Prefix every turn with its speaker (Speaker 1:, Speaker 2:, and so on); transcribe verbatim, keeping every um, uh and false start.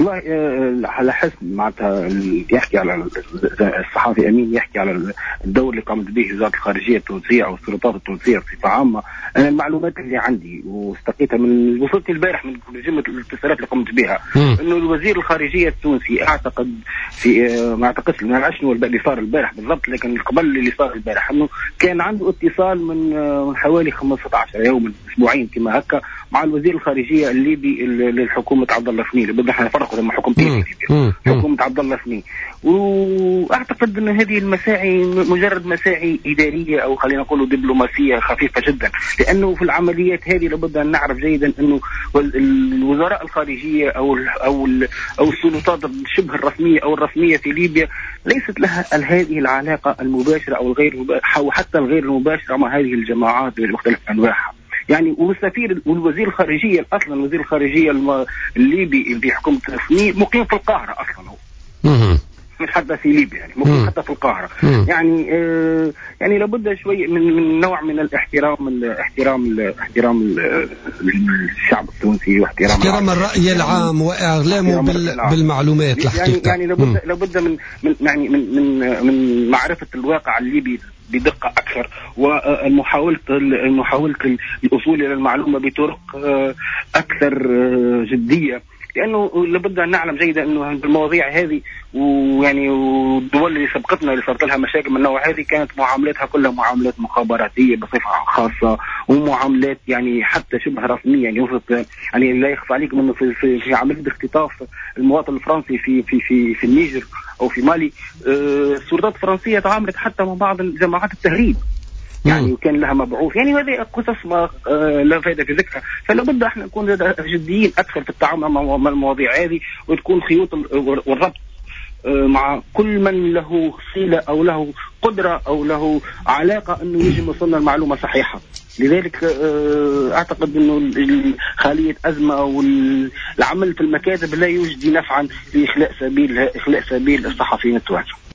Speaker 1: والله على حسب معناتها يحكي على الصحافي أمين يحكي على الدور اللي قامت به وزارة الخارجية التونسية أو السلطات التونسية بصفة عامة. أنا المعلومات اللي عندي واستقيتها من وصلت البارح من جملة الاتصالات اللي قمت بها إنه الوزير الخارجية التونسي أعتقد في ما أعتقدش ما نعرفش اللي صار البارح بالضبط، لكن قبل اللي صار البارح إنه كان عنده اتصال من من حوالي خمسة عشر يوم أسبوعين كما هكا مع الوزير الخارجية الليبي للحكومة عبد الله فني. بدنا احنا نفرقوا لما حكومتين حكومة عبد الله فني. واعتقد ان هذه المساعي مجرد مساعي اداريه او خلينا نقول دبلوماسيه خفيفه جدا، لانه في العمليات هذه لابد ان نعرف جيدا انه الوزراء الخارجيه او ال او ال او السلطات الشبه الرسميه او الرسميه في ليبيا ليست لها هذه العلاقه المباشره او الغير او حتى الغير المباشره مع هذه الجماعات بمختلف انواعها. يعني والسفير والوزير الخارجيه اصلا وزير الخارجيه الليبي في حكومه الفني مقيم في القاهره اصلا هو مش حتى في ليبيا، يعني ممكن حتى في القاهرة. يعني آه يعني لابد شوي من, من نوع من الاحترام الاحترام الاحترام الشعب التونسي واحترام
Speaker 2: احترام الرأي العام واعلامه بالمعلومات الحقيقة.
Speaker 1: يعني يعني لابد لابد من من يعني من من من معرفة الواقع الليبي بدقة أكثر، ومحاولة محاولة الوصول إلى المعلومة بطرق أكثر جدية، لأنه لابد أن نعلم جيدا أنه المواضيع هذه ويعني والدول اللي سبقتنا اللي صارت لها مشاكل من النوع هذه كانت معاملاتها كلها معاملات مخابراتية بصفة خاصة، ومعاملات يعني حتى شبه رسمية. يعني وصلت يعني لا يخفى عليكم أنه في, في, في عملية اختطاف المواطن الفرنسي في في في في النيجر أو في مالي، آه السلطات الفرنسية تعاملت حتى مع بعض جماعات التهريب يعني وكان لها مبعوث. يعني هذه قصص ما آه لا فائدة في ذكرها، فلا بد احنا نكون جديين اكثر في التعامل مع المواضيع هذه، وتكون خيوط والربط آه مع كل من له صلة او له قدرة او له علاقة انه يجي يوصلنا المعلومة صحيحة. لذلك آه اعتقد انه خالية ازمة والعمل في المكاتب لا يجدي نفعا في اخلاء سبيل اخلاء سبيل الصحفيين التوانسة.